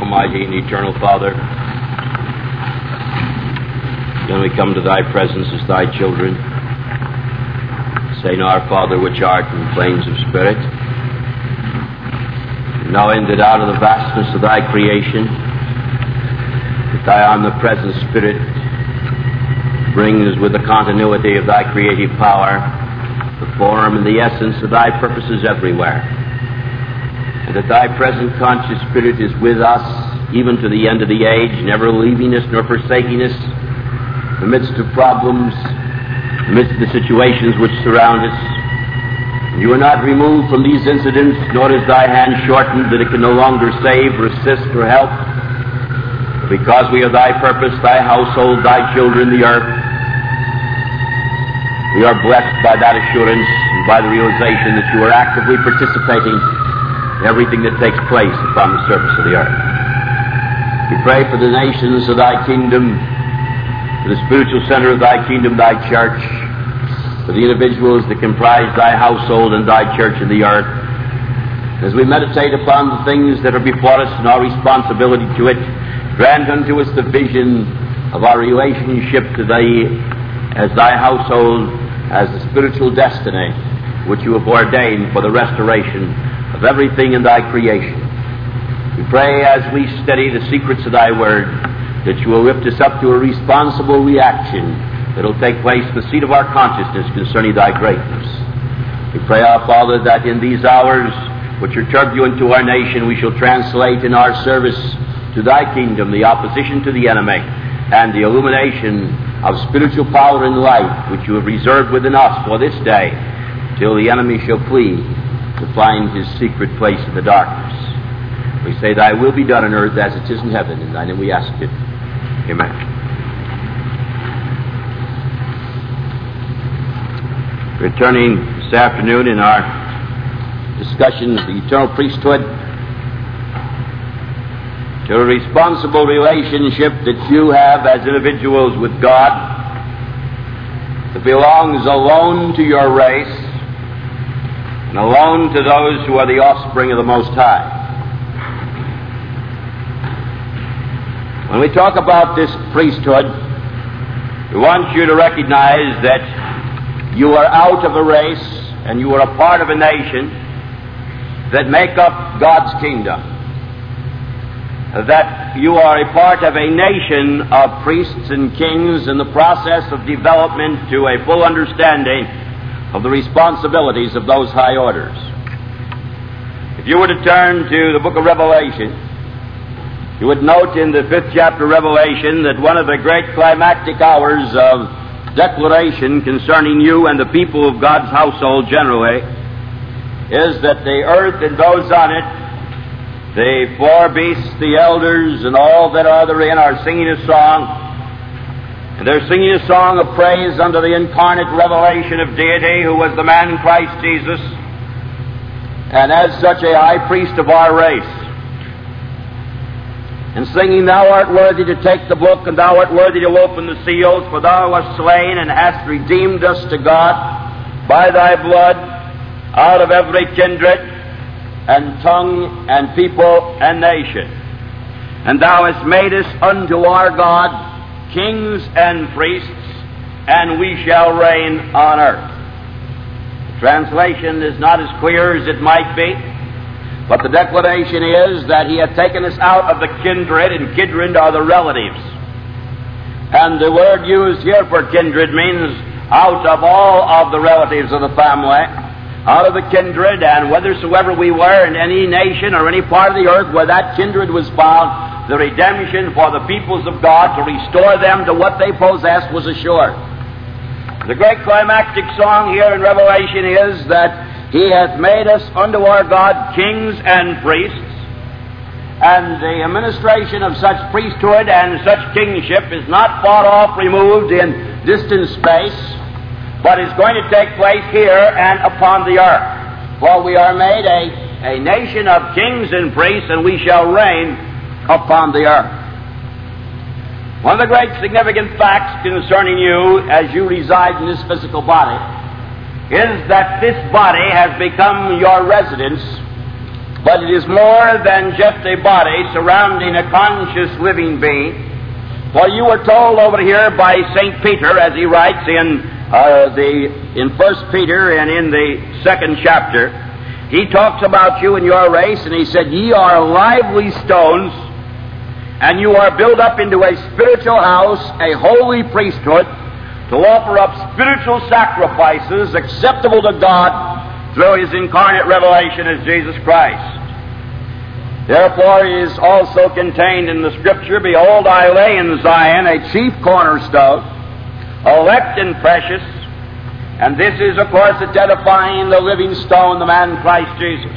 Almighty and eternal Father, then we come to thy presence as thy children, saying, Our Father which art in plains of spirit, knowing that out of the vastness of thy creation, that thy omnipresent Spirit brings with the continuity of thy creative power the form and the essence of thy purposes everywhere, and that thy present conscious Spirit is with us even to the end of the age, never leaving us nor forsaking us in the midst of problems, in the midst of the situations which surround us. You are not removed from these incidents, nor is thy hand shortened that it can no longer save or assist or help. Because we are thy purpose, thy household, thy children, the earth, we are blessed by that assurance and by the realization that you are actively participating in everything that takes place upon the surface of the earth. We pray for the nations of thy kingdom, for the spiritual center of thy kingdom, thy church, for the individuals that comprise thy household and thy church in the earth. As we meditate upon the things that are before us and our responsibility to it, grant unto us the vision of our relationship to thee as thy household, as the spiritual destiny which you have ordained for the restoration of everything in thy creation. We pray as we study the secrets of thy word that you will lift us up to a responsible reaction that will take place in the seat of our consciousness concerning thy greatness. We pray, our Father, that in these hours which are turbulent to our nation, we shall translate in our service to thy kingdom the opposition to the enemy and the illumination of spiritual power and light which you have reserved within us for this day, till the enemy shall flee to find his secret place in the darkness. We say, thy will be done on earth as it is in heaven. In thy name we ask it. Amen. Returning this afternoon in our discussion of the eternal priesthood to a responsible relationship that you have as individuals with God that belongs alone to your race and alone to those who are the offspring of the Most High. When we talk about this priesthood, we want you to recognize that you are out of a race and you are a part of a nation that make up God's kingdom. That you are a part of a nation of priests and kings in the process of development to a full understanding of the responsibilities of those high orders. If you were to turn to the book of Revelation, you would note in the 5th chapter of Revelation that one of the great climactic hours of declaration concerning you and the people of God's household generally is that the earth and those on it, the four beasts, the elders, and all that are therein are singing a song. And they're singing a song of praise unto the incarnate revelation of deity, who was the man Christ Jesus, and as such a high priest of our race. And singing, Thou art worthy to take the book, and Thou art worthy to open the seals, for Thou wast slain and hast redeemed us to God by Thy blood out of every kindred and tongue and people and nation. And Thou hast made us unto our God kings and priests, and we shall reign on earth. The translation is not as clear as it might be, but the declaration is that He hath taken us out of the kindred, and kindred are the relatives. And the word used here for kindred means out of all of the relatives of the family, out of the kindred, and whithersoever we were in any nation or any part of the earth where that kindred was found, the redemption for the peoples of God to restore them to what they possessed was assured. The great climactic song here in Revelation is that He hath made us unto our God kings and priests, and the administration of such priesthood and such kingship is not far off removed in distant space, but is going to take place here and upon the earth. For we are made a nation of kings and priests, and we shall reign upon the earth. One of the great significant facts concerning you as you reside in this physical body is that this body has become your residence But it is more than just a body surrounding a conscious living being. For you were told over here by St. Peter, as he writes in 1 Peter and in the 2nd chapter, he talks about you and your race, and he said, "Ye are lively stones, and you are built up into a spiritual house, a holy priesthood, to offer up spiritual sacrifices acceptable to God through His incarnate revelation as Jesus Christ." Therefore it is also contained in the Scripture, "Behold, I lay in Zion a chief cornerstone, elect and precious," and this is, of course, identifying the living stone, the man Christ Jesus.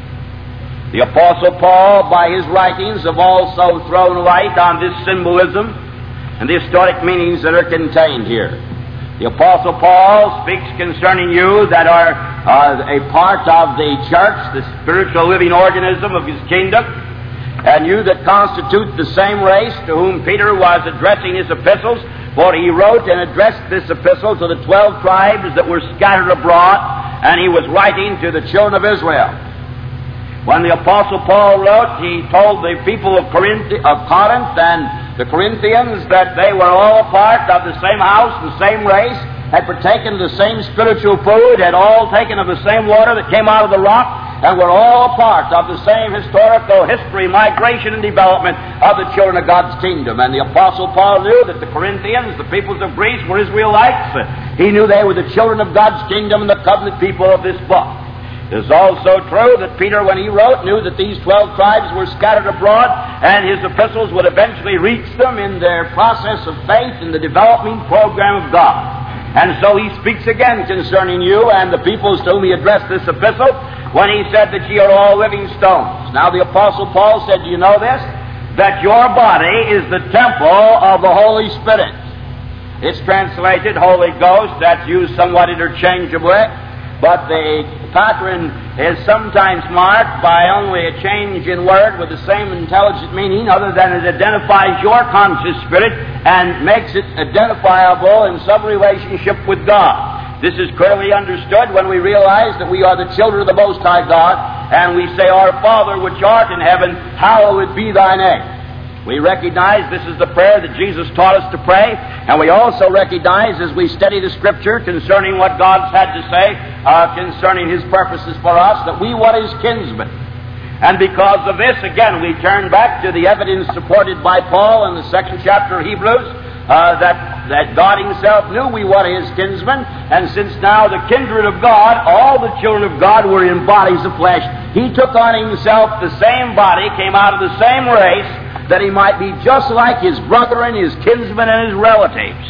The Apostle Paul, by his writings, have also thrown light on this symbolism and the historic meanings that are contained here. The Apostle Paul speaks concerning you that are a part of the church, the spiritual living organism of His kingdom, and you that constitute the same race to whom Peter was addressing his epistles, for he wrote and addressed this epistle to the 12 tribes that were scattered abroad, and he was writing to the children of Israel. When the Apostle Paul wrote, he told the people of Corinth and the Corinthians that they were all a part of the same house, the same race, had partaken of the same spiritual food, had all taken of the same water that came out of the rock, and were all a part of the same historical history, migration, and development of the children of God's kingdom. And the Apostle Paul knew that the Corinthians, the peoples of Greece, were Israelites. He knew they were the children of God's kingdom and the covenant people of this book. It is also true that Peter, when he wrote, knew that these 12 tribes were scattered abroad, and his epistles would eventually reach them in their process of faith in the developing program of God. And so he speaks again concerning you and the peoples to whom he addressed this epistle when he said that ye are all living stones. Now the Apostle Paul said, do you know this? That your body is the temple of the Holy Spirit. It's translated Holy Ghost. That's used somewhat interchangeably. But the pattern is sometimes marked by only a change in word with the same intelligent meaning, other than it identifies your conscious spirit and makes it identifiable in some relationship with God. This is clearly understood when we realize that we are the children of the Most High God, and we say, Our Father which art in heaven, hallowed be thy name. We recognize this is the prayer that Jesus taught us to pray, and we also recognize as we study the Scripture concerning what God's had to say concerning His purposes for us, that we want His kinsmen. And because of this, again, we turn back to the evidence supported by Paul in the 2nd chapter of Hebrews, that God Himself knew we were His kinsmen, and since now the kindred of God, all the children of God were in bodies of flesh, He took on Himself the same body, came out of the same race, that He might be just like His brethren, His kinsmen, and His relatives.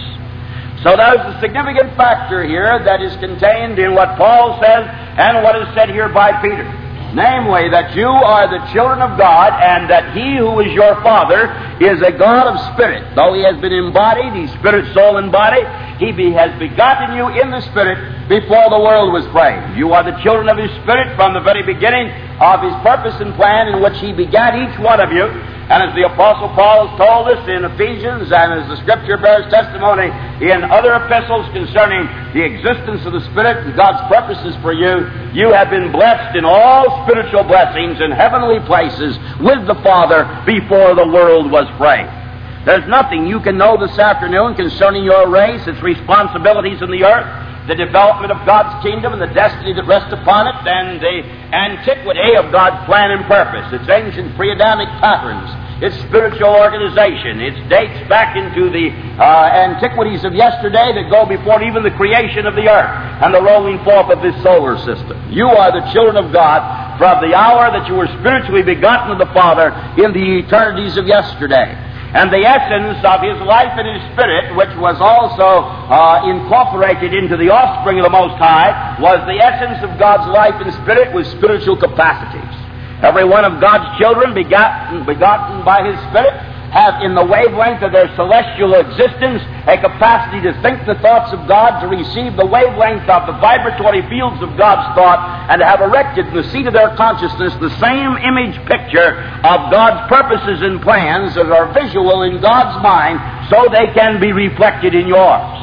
So there's a significant factor here that is contained in what Paul says and what is said here by Peter. Namely, that you are the children of God, and that He who is your Father is a God of spirit. Though He has been embodied, He's spirit, soul, and body, He has begotten you in the Spirit before the world was framed. You are the children of His Spirit from the very beginning of His purpose and plan in which He begat each one of you. And as the Apostle Paul has told us in Ephesians, and as the Scripture bears testimony in other epistles concerning the existence of the Spirit and God's purposes for you, you have been blessed in all spiritual blessings in heavenly places with the Father before the world was framed. There's nothing you can know this afternoon concerning your race, its responsibilities in the earth, the development of God's kingdom and the destiny that rests upon it, and the antiquity of God's plan and purpose, its ancient pre-Adamic patterns, its spiritual organization. It dates back into the antiquities of yesterday that go before even the creation of the earth and the rolling forth of this solar system. You are the children of God from the hour that you were spiritually begotten of the Father in the eternities of yesterday. And the essence of His life and His Spirit, which was also incorporated into the offspring of the Most High, was the essence of God's life and Spirit with spiritual capacities. Every one of God's children begotten by His Spirit have in the wavelength of their celestial existence a capacity to think the thoughts of God, to receive the wavelength of the vibratory fields of God's thought, and to have erected in the seat of their consciousness the same image picture of God's purposes and plans that are visual in God's mind, so they can be reflected in yours.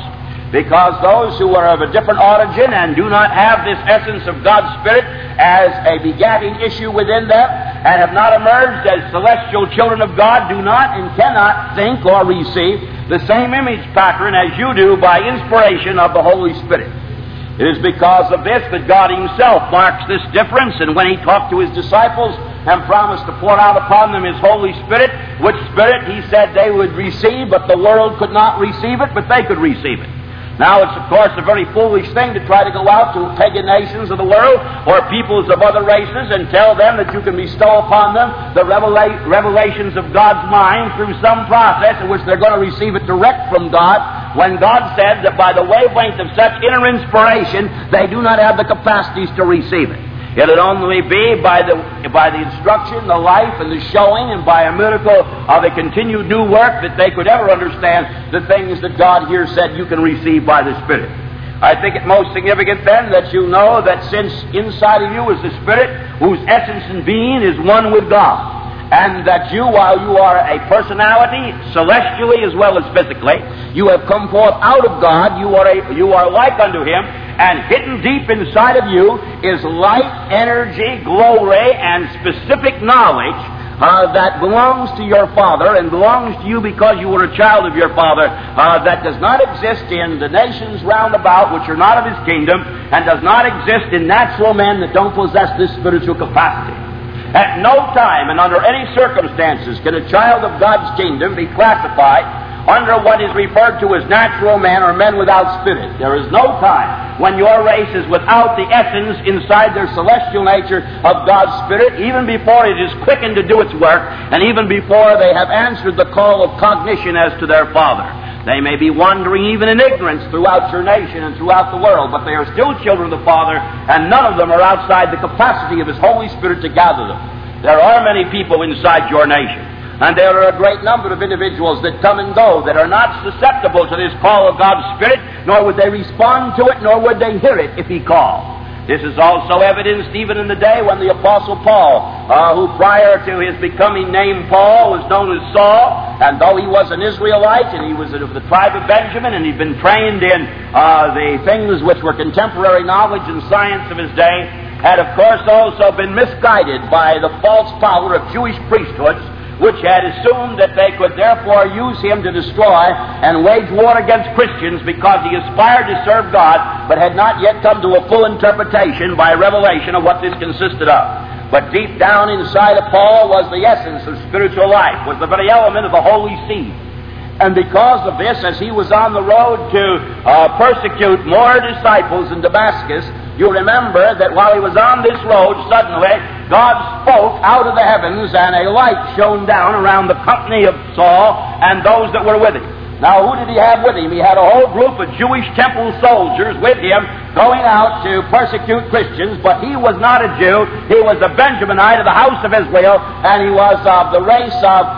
Because those who are of a different origin and do not have this essence of God's Spirit as a begetting issue within them and have not emerged as celestial children of God do not and cannot think or receive the same image pattern as you do by inspiration of the Holy Spirit. It is because of this that God Himself marks this difference, and when He talked to His disciples and promised to pour out upon them His Holy Spirit, which Spirit He said they would receive, but the world could not receive it, but they could receive it. Now, it's, of course, a very foolish thing to try to go out to pagan nations of the world or peoples of other races and tell them that you can bestow upon them the revelations of God's mind through some process in which they're going to receive it direct from God, when God said that by the wavelength of such inner inspiration, they do not have the capacities to receive it. It'll only be by the instruction, the life, and the showing, and by a miracle of a continued new work that they could ever understand the things that God here said you can receive by the Spirit. I think it most significant then that you know that since inside of you is the Spirit, whose essence and being is one with God, and that you, while you are a personality, celestially as well as physically, you have come forth out of God, you are like unto Him, and hidden deep inside of you is light, energy, glory, and specific knowledge that belongs to your Father and belongs to you because you were a child of your Father, that does not exist in the nations round about which are not of His kingdom, and does not exist in natural men that don't possess this spiritual capacity. At no time and under any circumstances can a child of God's kingdom be classified under what is referred to as natural men or men without spirit. There is no time when your race is without the essence inside their celestial nature of God's Spirit, even before it is quickened to do its work, and even before they have answered the call of cognition as to their Father. They may be wandering even in ignorance throughout your nation and throughout the world, but they are still children of the Father, and none of them are outside the capacity of His Holy Spirit to gather them. There are many people inside your nation, and there are a great number of individuals that come and go that are not susceptible to this call of God's Spirit, nor would they respond to it, nor would they hear it if He called. This is also evidenced even in the day when the Apostle Paul, who prior to his becoming named Paul was known as Saul, and though he was an Israelite and he was of the tribe of Benjamin and he'd been trained in the things which were contemporary knowledge and science of his day, had of course also been misguided by the false power of Jewish priesthoods, which had assumed that they could therefore use him to destroy and wage war against Christians because he aspired to serve God, but had not yet come to a full interpretation by revelation of what this consisted of. But deep down inside of Paul was the essence of spiritual life, was the very element of the Holy Seed. And because of this, as he was on the road to persecute more disciples in Damascus, you remember that while he was on this road, suddenly God spoke out of the heavens, and a light shone down around the company of Saul and those that were with him. Now, who did he have with him? He had a whole group of Jewish temple soldiers with him going out to persecute Christians, but he was not a Jew. He was a Benjaminite of the house of Israel, and he was of the race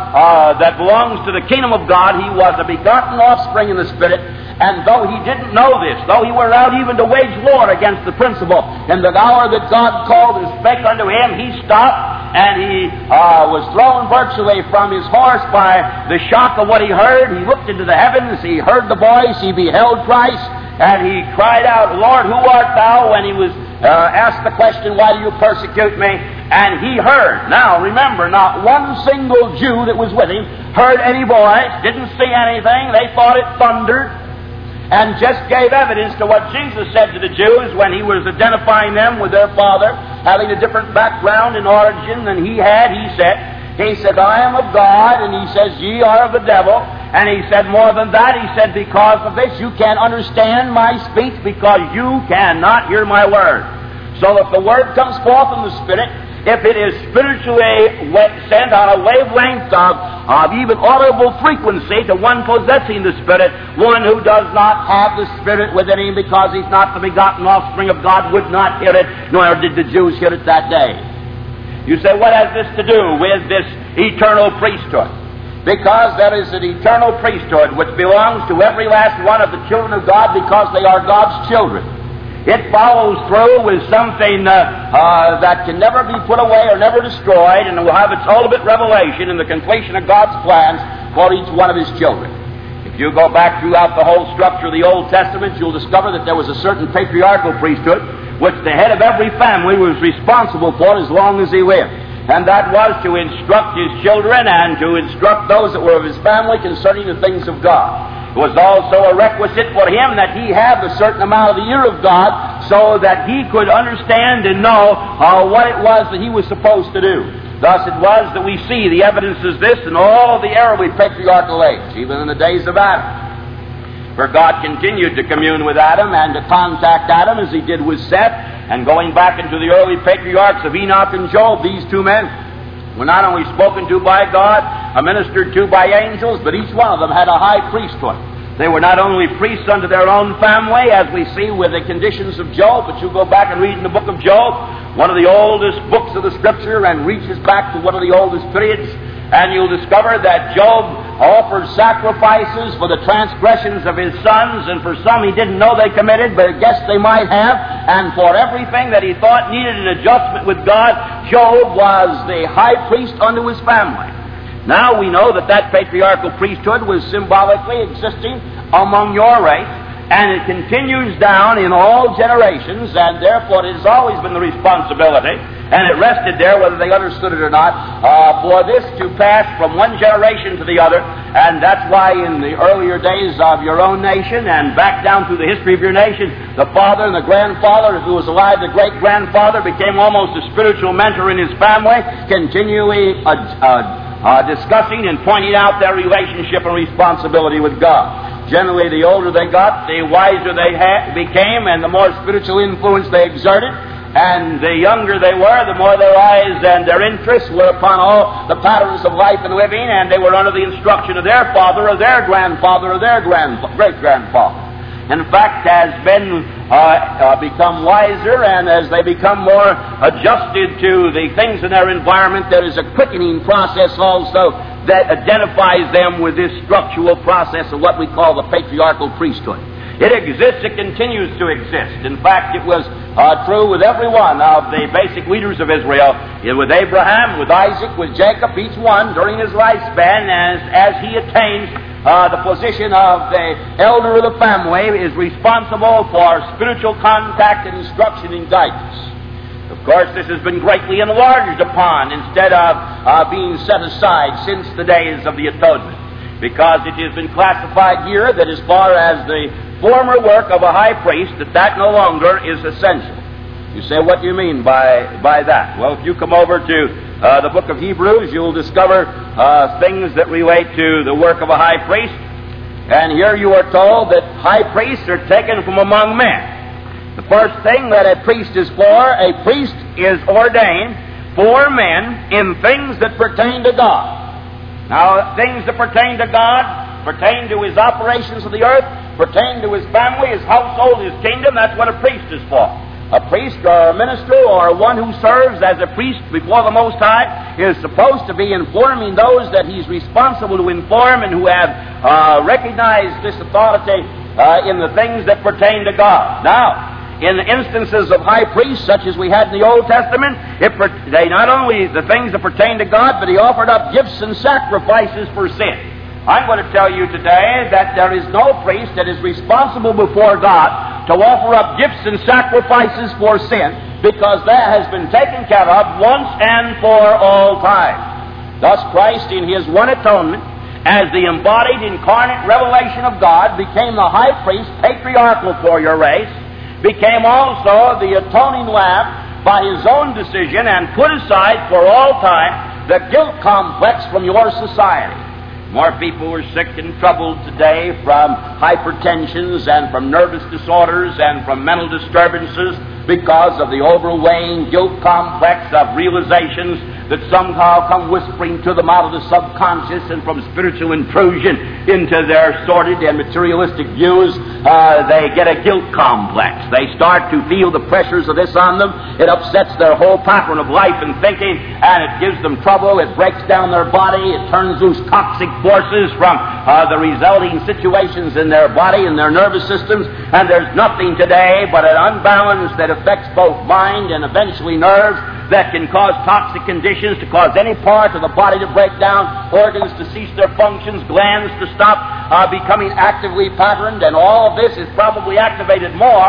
that belongs to the kingdom of God. He was a begotten offspring in the Spirit. And though he didn't know this, though he were out even to wage war against the principle, in the hour that God called and spake unto him, he stopped, and he was thrown virtually from his horse by the shock of what he heard. He looked into the heavens, he heard the voice, he beheld Christ, and he cried out, Lord, who art thou? When he was asked the question, why do you persecute me? And he heard. Now, remember, not one single Jew that was with him heard any voice, didn't see anything. They thought it thundered, and just gave evidence to what Jesus said to the Jews when he was identifying them with their father, having a different background and origin than he had. He said, I am of God, and he says, ye are of the devil. And he said more than that. He said, because of this you can't understand my speech, because you cannot hear my word. So if the word comes forth in the Spirit, if it is spiritually sent on a wavelength of even audible frequency to one possessing the Spirit, one who does not have the Spirit within him because he's not the begotten offspring of God would not hear it, nor did the Jews hear it that day. You say, what has this to do with this eternal priesthood? Because there is an eternal priesthood which belongs to every last one of the children of God because they are God's children. It follows through with something that can never be put away or never destroyed, and will have its ultimate revelation in the completion of God's plans for each one of His children. If you go back throughout the whole structure of the Old Testament, you'll discover that there was a certain patriarchal priesthood which the head of every family was responsible for as long as he lived. And that was to instruct his children and to instruct those that were of his family concerning the things of God. It was also a requisite for him that he have a certain amount of the ear of God so that he could understand and know what it was that he was supposed to do. Thus it was that we see the evidences of this in all of the early patriarchal age, even in the days of Adam. For God continued to commune with Adam and to contact Adam as he did with Seth. And going back into the early patriarchs of Enoch and Job, these two men were not only spoken to by God, ministered to by angels, but each one of them had a high priesthood. They were not only priests unto their own family, as we see with the conditions of Job, but you go back and read in the book of Job, one of the oldest books of the Scripture, and reaches back to one of the oldest periods, and you'll discover that Job offered sacrifices for the transgressions of his sons, and for some he didn't know they committed, but I guess they might have, and for everything that he thought needed an adjustment with God, Job was the high priest unto his family. Now we know that that patriarchal priesthood was symbolically existing among your race, and it continues down in all generations, and therefore it has always been the responsibility, and it rested there whether they understood it or not, for this to pass from one generation to the other. And that's why in the earlier days of your own nation and back down through the history of your nation, the father and the grandfather, if he was alive, the great-grandfather became almost a spiritual mentor in his family, continually discussing and pointing out their relationship and responsibility with God. Generally, the older they got, the wiser they became, and the more spiritual influence they exerted. And the younger they were, the more their eyes and their interests were upon all the patterns of life and living, and they were under the instruction of their father or their grandfather or their great-grandfather. In fact, as men become wiser and as they become more adjusted to the things in their environment, there is a quickening process also that identifies them with this structural process of what we call the patriarchal priesthood. It exists, it continues to exist. In fact, it was true with every one of the basic leaders of Israel, with Abraham, with Isaac, with Jacob, each one during his lifespan, as he attains the position of the elder of the family, is responsible for spiritual contact and instruction and guidance. Of course, this has been greatly enlarged upon instead of being set aside since the days of the atonement, because it has been classified here that as far as the former work of a high priest, that no longer is essential. You say, what do you mean by that? Well, if you come over to the book of Hebrews, you'll discover things that relate to the work of a high priest. And here you are told that high priests are taken from among men. The first thing that a priest is ordained for men in things that pertain to God. Now, things that pertain to God pertain to his operations of the earth, pertain to his family, his household, his kingdom. That's what a priest is for. A priest or a minister or one who serves as a priest before the Most High is supposed to be informing those that he's responsible to inform and who have recognized this authority in the things that pertain to God. Now, in the instances of high priests, such as we had in the Old Testament, they not only the things that pertain to God, but he offered up gifts and sacrifices for sin. I'm going to tell you today that there is no priest that is responsible before God to offer up gifts and sacrifices for sin, because that has been taken care of once and for all time. Thus Christ, in his one atonement, as the embodied incarnate revelation of God, became the high priest, patriarchal for your race, became also the atoning lamb by his own decision, and put aside for all time the guilt complex from your society. More people are sick and troubled today from hypertensions and from nervous disorders and from mental disturbances because of the overweighing guilt complex of realizations that somehow come whispering to them out of the subconscious, and from spiritual intrusion into their sordid and materialistic views, they get a guilt complex. They start to feel the pressures of this on them. It upsets their whole pattern of life and thinking, and it gives them trouble. It breaks down their body. It turns loose toxic forces from the resulting situations in their body and their nervous systems, and there's nothing today but an unbalance that affects both mind and eventually nerves that can cause toxic conditions, to cause any part of the body to break down, organs to cease their functions, glands to stop becoming actively patterned, and all of this is probably activated more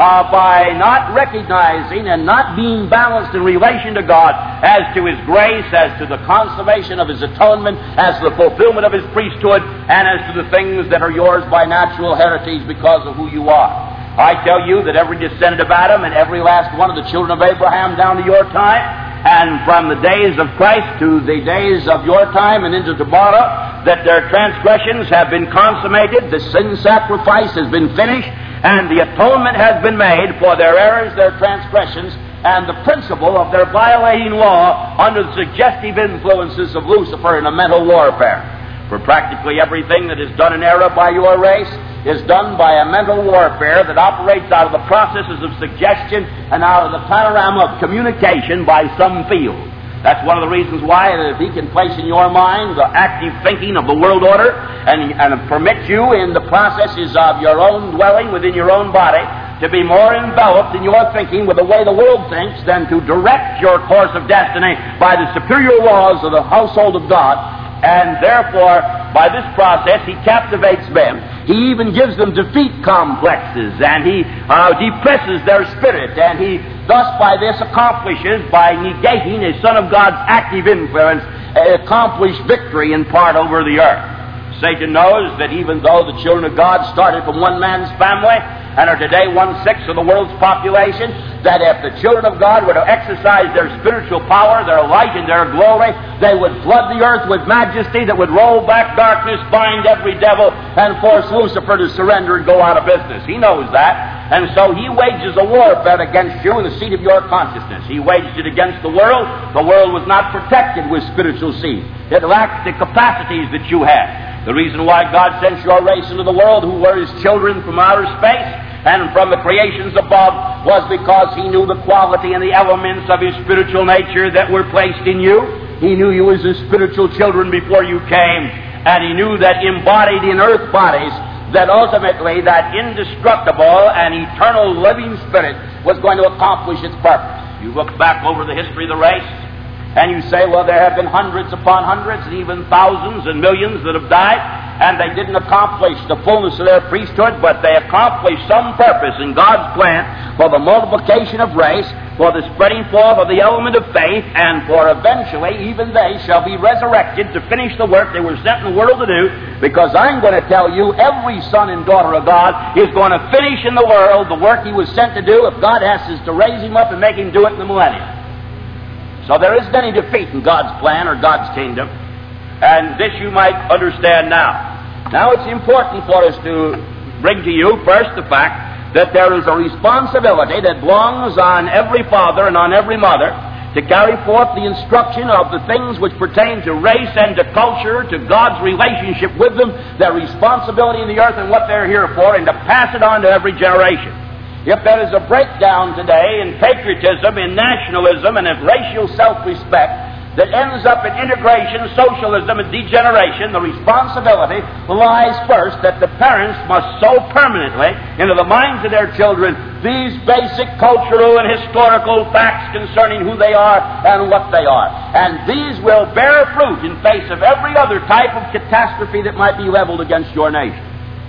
by not recognizing and not being balanced in relation to God as to His grace, as to the consummation of His atonement, as to the fulfillment of His priesthood, and as to the things that are yours by natural heritage because of who you are. I tell you that every descendant of Adam and every last one of the children of Abraham down to your time, and from the days of Christ to the days of your time and into tomorrow, that their transgressions have been consummated, the sin sacrifice has been finished, and the atonement has been made for their errors, their transgressions, and the principle of their violating law under the suggestive influences of Lucifer in a mental warfare. For practically everything that is done in error by your race is done by a mental warfare that operates out of the processes of suggestion and out of the panorama of communication by some field. That's one of the reasons why that if He can place in your mind the active thinking of the world order and permit you in the processes of your own dwelling within your own body to be more enveloped in your thinking with the way the world thinks than to direct your course of destiny by the superior laws of the household of God. And therefore, by this process, He captivates men. He even gives them defeat complexes, and He depresses their spirit, and He thus by this accomplishes, by negating a Son of God's active influence, accomplished victory in part over the earth. Satan knows that even though the children of God started from one man's family and are today 1/6 of the world's population, that if the children of God were to exercise their spiritual power, their light and their glory, they would flood the earth with majesty that would roll back darkness, bind every devil, and force Lucifer to surrender and go out of business. He knows that. And so he wages a warfare against you in the seat of your consciousness. He waged it against the world. The world was not protected with spiritual seed. It lacked the capacities that you had. The reason why God sent your race into the world, who were His children from outer space and from the creations above, was because He knew the quality and the elements of His spiritual nature that were placed in you. He knew you as His spiritual children before you came, and He knew that embodied in earth bodies, that ultimately that indestructible and eternal living spirit was going to accomplish its purpose. You look back over the history of the race, and you say, well, there have been hundreds upon hundreds and even thousands and millions that have died, and they didn't accomplish the fullness of their priesthood, but they accomplished some purpose in God's plan for the multiplication of race, for the spreading forth of the element of faith, and for eventually even they shall be resurrected to finish the work they were sent in the world to do, because I'm going to tell you, every son and daughter of God is going to finish in the world the work he was sent to do if God asks us to raise him up and make him do it in the millennium. So there isn't any defeat in God's plan or God's kingdom, and this you might understand now. Now it's important for us to bring to you first the fact that there is a responsibility that belongs on every father and on every mother to carry forth the instruction of the things which pertain to race and to culture, to God's relationship with them, their responsibility in the earth and what they're here for, and to pass it on to every generation. If there is a breakdown today in patriotism, in nationalism, and in racial self-respect that ends up in integration, socialism, and degeneration, the responsibility lies first that the parents must sow permanently into the minds of their children these basic cultural and historical facts concerning who they are and what they are. And these will bear fruit in face of every other type of catastrophe that might be leveled against your nation.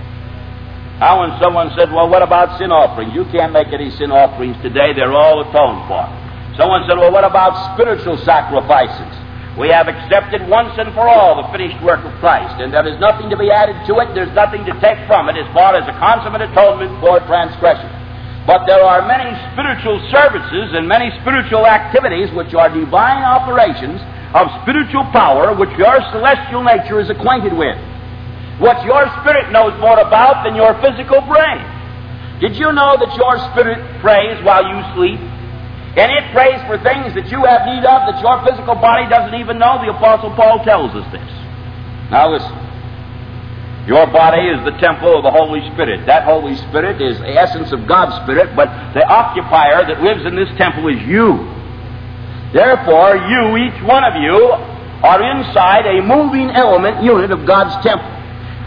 Now, when someone said, well, what about sin offerings? You can't make any sin offerings today. They're all atoned for. Someone said, well, what about spiritual sacrifices? We have accepted once and for all the finished work of Christ, and there is nothing to be added to it. There's nothing to take from it as far as a consummate atonement for transgression. But there are many spiritual services and many spiritual activities which are divine operations of spiritual power which your celestial nature is acquainted with, what your spirit knows more about than your physical brain. Did you know that your spirit prays while you sleep? And it prays for things that you have need of that your physical body doesn't even know. The Apostle Paul tells us this. Now listen. Your body is the temple of the Holy Spirit. That Holy Spirit is the essence of God's Spirit, but the occupier that lives in this temple is you. Therefore, you, each one of you, are inside a moving element unit of God's temple.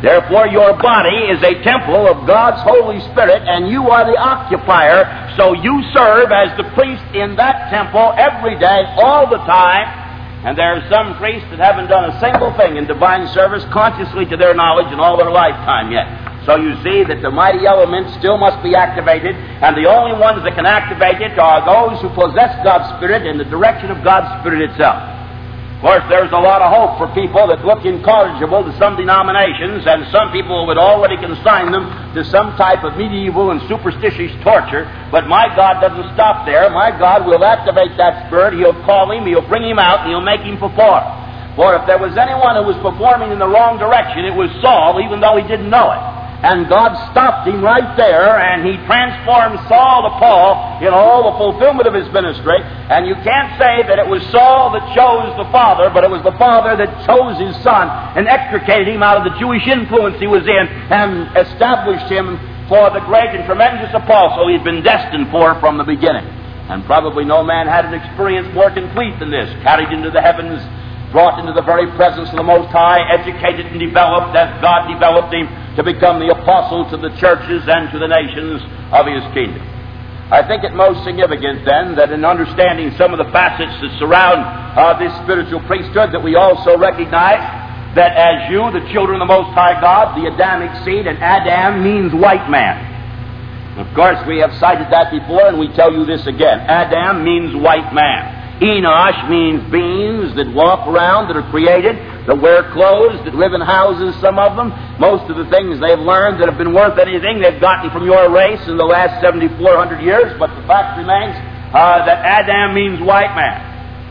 Therefore, your body is a temple of God's Holy Spirit, and you are the occupier, so you serve as the priest in that temple every day, all the time. And there are some priests that haven't done a single thing in divine service consciously to their knowledge in all their lifetime yet. So you see that the mighty elements still must be activated, and the only ones that can activate it are those who possess God's Spirit in the direction of God's Spirit itself. Of course, there's a lot of hope for people that look incorrigible to some denominations, and some people would already consign them to some type of medieval and superstitious torture. But my God doesn't stop there. My God will activate that Spirit. He'll call him, He'll bring him out, and He'll make him perform. For if there was anyone who was performing in the wrong direction, it was Saul, even though he didn't know it. And God stopped him right there, and He transformed Saul to Paul in all the fulfillment of his ministry. And you can't say that it was Saul that chose the Father, but it was the Father that chose his Son and extricated him out of the Jewish influence he was in and established him for the great and tremendous apostle he'd been destined for from the beginning. And probably no man had an experience more complete than this, carried into the heavens, brought into the very presence of the Most High, educated and developed as God developed him to become the apostle to the churches and to the nations of His kingdom. I think it most significant, then, that in understanding some of the facets that surround this spiritual priesthood, that we also recognize that as you, the children of the Most High God, the Adamic seed, and Adam means white man. Of course, we have cited that before, and we tell you this again. Adam means white man. Enosh means beings that walk around, that are created, that wear clothes, that live in houses, some of them. Most of the things they've learned that have been worth anything they've gotten from your race in the last 7,400 years, but the fact remains that Adam means white man.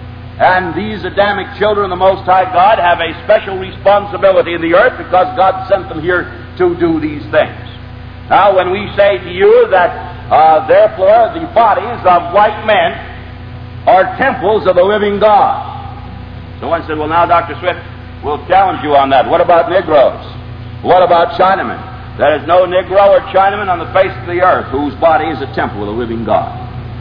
And these Adamic children of the Most High God have a special responsibility in the earth because God sent them here to do these things. Now, when we say to you that, therefore, the bodies of white men are temples of the living God. Someone said, well, now, Dr. Swift, we'll challenge you on that. What about Negroes? What about Chinamen? There is no Negro or Chinaman on the face of the earth whose body is a temple of the living God.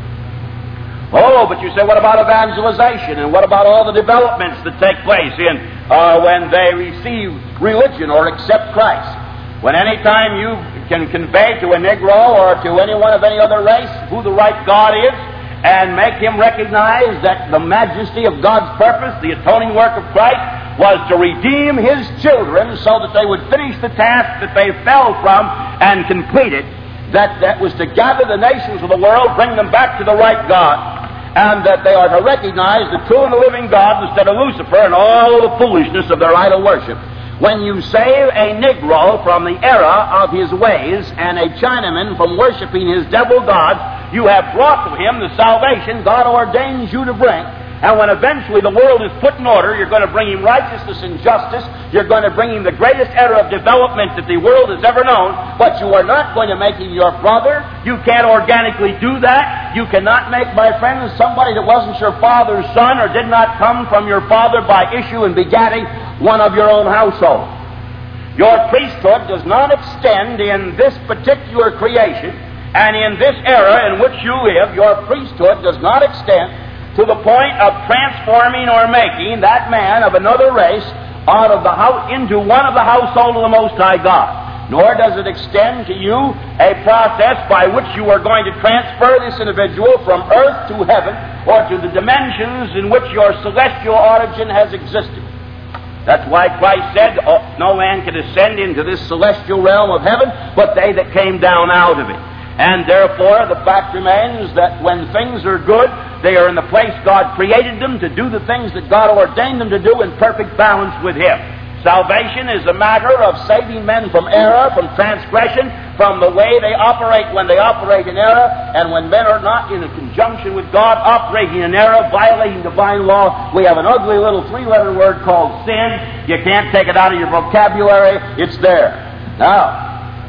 Oh, but you say, what about evangelization? And what about all the developments that take place in when they receive religion or accept Christ? When any time you can convey to a Negro or to anyone of any other race who the right God is, and make him recognize that the majesty of God's purpose, the atoning work of Christ, was to redeem His children so that they would finish the task that they fell from and complete it, that was to gather the nations of the world, bring them back to the right God, and that they are to recognize the true and the living God instead of Lucifer and all the foolishness of their idol worship. When you save a Negro from the error of his ways and a Chinaman from worshiping his devil gods, you have brought to him the salvation God ordains you to bring. And when eventually the world is put in order, you're going to bring him righteousness and justice. You're going to bring him the greatest era of development that the world has ever known. But you are not going to make him your brother. You can't organically do that. You cannot make, my friends, somebody that wasn't your father's son or did not come from your father by issue and begatting one of your own household. Your priesthood does not extend in this particular creation, and in this era in which you live, your priesthood does not extend to the point of transforming or making that man of another race out of the house into one of the household of the Most High God. Nor does it extend to you a process by which you are going to transfer this individual from earth to heaven or to the dimensions in which your celestial origin has existed. That's why Christ said, no man can ascend into this celestial realm of heaven but they that came down out of it. And therefore, the fact remains that when things are good, they are in the place God created them to do the things that God ordained them to do in perfect balance with Him. Salvation is a matter of saving men from error, from transgression, from the way they operate when they operate in error, and when men are not in a conjunction with God, operating in error, violating divine law. We have an ugly little three-letter word called sin. You can't take it out of your vocabulary. It's there. Now,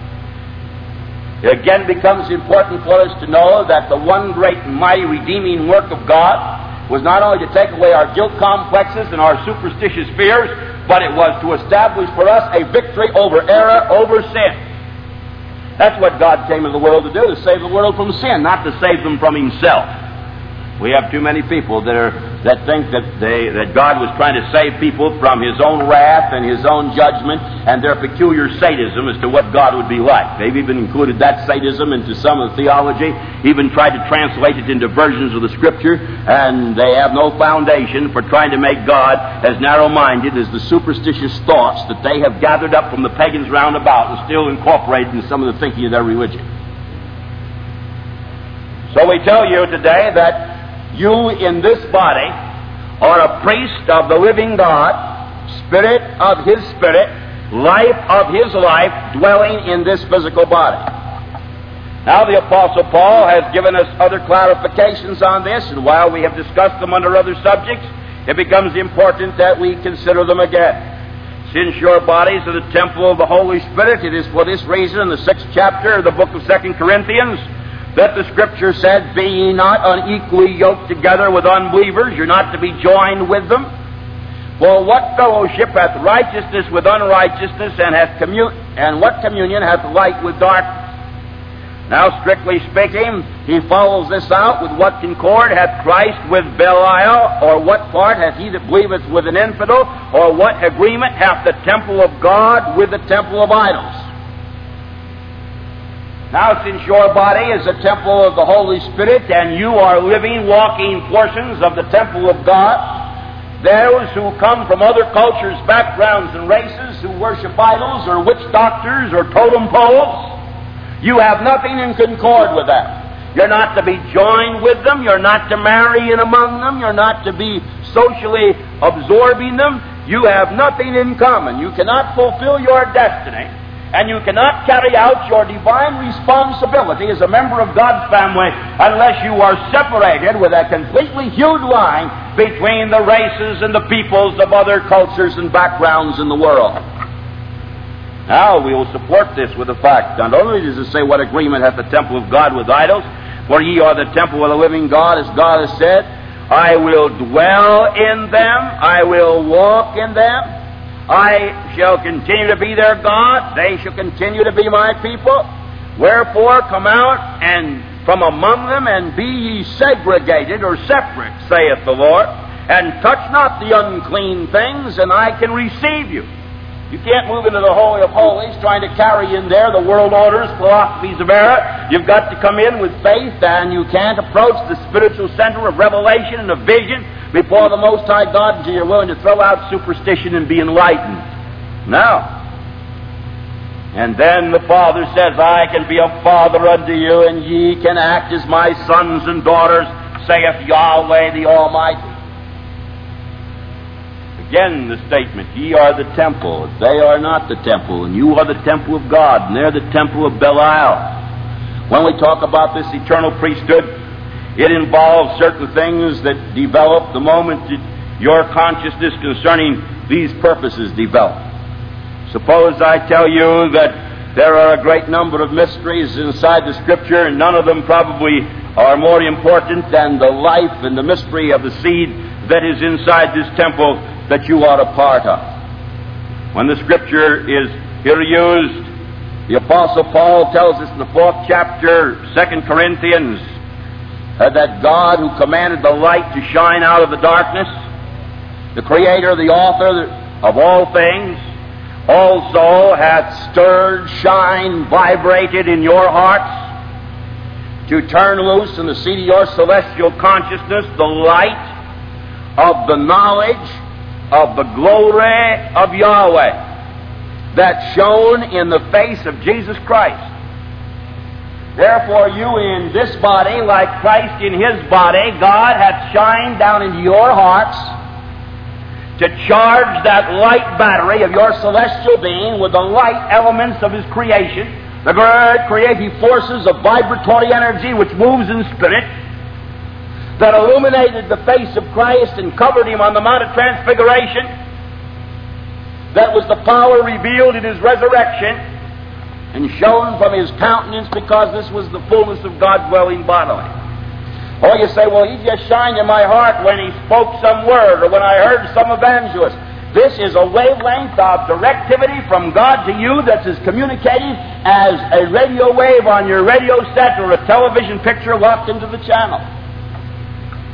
it again becomes important for us to know that the one great and mighty redeeming work of God was not only to take away our guilt complexes and our superstitious fears, but it was to establish for us a victory over error, over sin. That's what God came into the world to do, to save the world from sin, not to save them from Himself. We have too many people that are that think that God was trying to save people from His own wrath and His own judgment and their peculiar sadism as to what God would be like. They've even included that sadism into some of the theology, even tried to translate it into versions of the Scripture, and they have no foundation for trying to make God as narrow-minded as the superstitious thoughts that they have gathered up from the pagans round about and still incorporated in some of the thinking of their religion. So we tell you today that you in this body are a priest of the living God, Spirit of His Spirit, life of His life, dwelling in this physical body. Now the Apostle Paul has given us other clarifications on this, and while we have discussed them under other subjects, it becomes important that we consider them again. Since your bodies are the temple of the Holy Spirit, it is for this reason in the 6th chapter of the book of 2 Corinthians that the Scripture said, "Be ye not unequally yoked together with unbelievers." You're not to be joined with them. For what fellowship hath righteousness with unrighteousness, and what communion hath light with darkness? Now, strictly speaking, he follows this out with what concord hath Christ with Belial, or what part hath he that believeth with an infidel, or what agreement hath the temple of God with the temple of idols? Now, since your body is a temple of the Holy Spirit, and you are living, walking portions of the temple of God, those who come from other cultures, backgrounds, and races who worship idols or witch doctors or totem poles, you have nothing in concord with that. You're not to be joined with them. You're not to marry in among them. You're not to be socially absorbing them. You have nothing in common. You cannot fulfill your destiny, and you cannot carry out your divine responsibility as a member of God's family unless you are separated with a completely huge line between the races and the peoples of other cultures and backgrounds in the world. Now, we will support this with the fact, not only does it say what agreement hath the temple of God with idols, for ye are the temple of the living God, as God has said, I will dwell in them, I will walk in them, I shall continue to be their God, they shall continue to be my people. Wherefore come out and from among them, and be ye segregated or separate, saith the Lord, and touch not the unclean things, and I can receive you. You can't move into the Holy of Holies trying to carry in there the world orders, philosophies of error. You've got to come in with faith, and you can't approach the spiritual center of revelation and of vision before the Most High God until you're willing to throw out superstition and be enlightened. Now, and then the Father says, I can be a father unto you, and ye can act as my sons and daughters, saith Yahweh the Almighty. Again, the statement, ye are the temple, they are not the temple, and you are the temple of God, and they're the temple of Belial. When we talk about this eternal priesthood, it involves certain things that develop the moment that your consciousness concerning these purposes develop. Suppose I tell you that there are a great number of mysteries inside the Scripture, and none of them probably are more important than the life and the mystery of the seed that is inside this temple that you are a part of. When the Scripture is here used, the Apostle Paul tells us in the 4th chapter, 2 Corinthians, that God, who commanded the light to shine out of the darkness, the Creator, the author of all things, also hath stirred, shined, vibrated in your hearts to turn loose in the seat of your celestial consciousness the light of the knowledge of the glory of Yahweh that shone in the face of Jesus Christ. Therefore, you in this body, like Christ in His body, God hath shined down into your hearts to charge that light battery of your celestial being with the light elements of His creation, the great creative forces of vibratory energy which moves in spirit, that illuminated the face of Christ and covered Him on the Mount of Transfiguration, that was the power revealed in His resurrection and shown from His countenance, because this was the fullness of God dwelling bodily. Or you say, well, He just shined in my heart when He spoke some word, or when I heard some evangelist. This is a wavelength of directivity from God to you that's as communicating as a radio wave on your radio set or a television picture locked into the channel.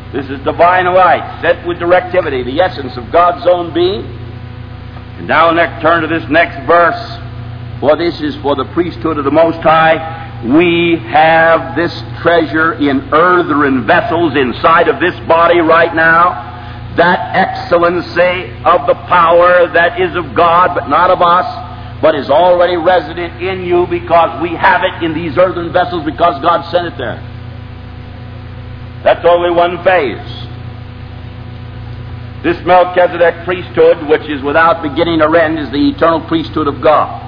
This is divine light, set with directivity, the essence of God's own being. And now turn to this next verse. For this is for the priesthood of the Most High. We have this treasure in earthen vessels inside of this body right now. That excellency of the power that is of God, but not of us, but is already resident in you because we have it in these earthen vessels because God sent it there. That's only one phase. This Melchizedek priesthood, which is without beginning or end, is the eternal priesthood of God.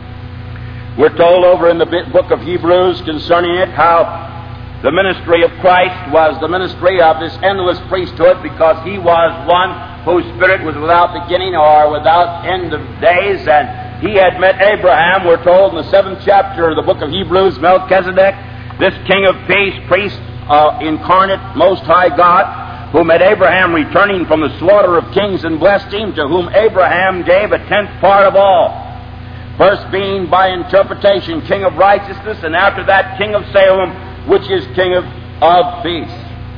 We're told over in the book of Hebrews concerning it how the ministry of Christ was the ministry of this endless priesthood because he was one whose spirit was without beginning or without end of days, and he had met Abraham, we're told in the 7th chapter of the book of Hebrews, Melchizedek, this king of peace, priest, incarnate, most high God, who met Abraham returning from the slaughter of kings and blessed him, to whom Abraham gave a 10th part of all. First being by interpretation king of righteousness, and after that king of Salem, which is king of peace.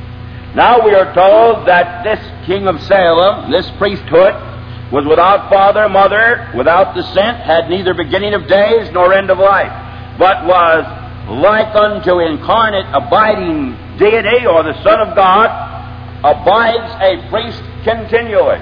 Now we are told that this king of Salem, this priesthood, was without father, mother, without descent, had neither beginning of days nor end of life, but was like unto incarnate abiding deity, or the Son of God, abides a priest continually.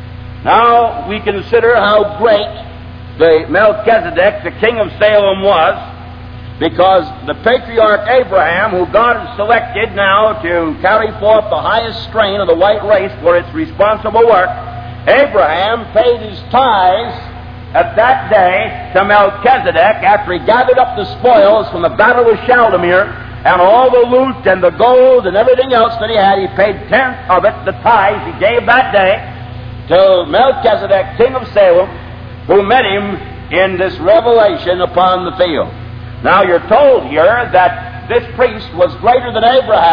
Now we consider how great the Melchizedek, the king of Salem, was, because the patriarch Abraham, who God had selected now to carry forth the highest strain of the white race for its responsible work, Abraham paid his tithes at that day to Melchizedek after he gathered up the spoils from the battle of Shaldomir and all the loot and the gold and everything else that he had. He paid 10th of it, the tithes he gave that day to Melchizedek, king of Salem, who met him in this revelation upon the field. Now you're told here that this priest was greater than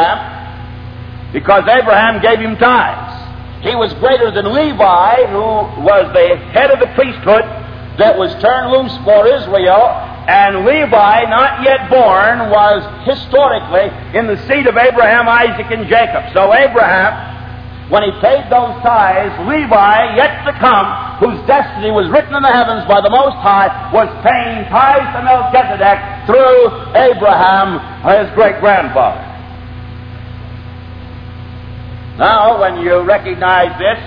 Abraham because Abraham gave him tithes. He was greater than Levi, who was the head of the priesthood that was turned loose for Israel, and Levi, not yet born, was historically in the seed of Abraham, Isaac, and Jacob. So Abraham, when he paid those tithes, Levi, yet to come, whose destiny was written in the heavens by the Most High, was paying tithes to Melchizedek through Abraham, his great-grandfather. Now, when you recognize this,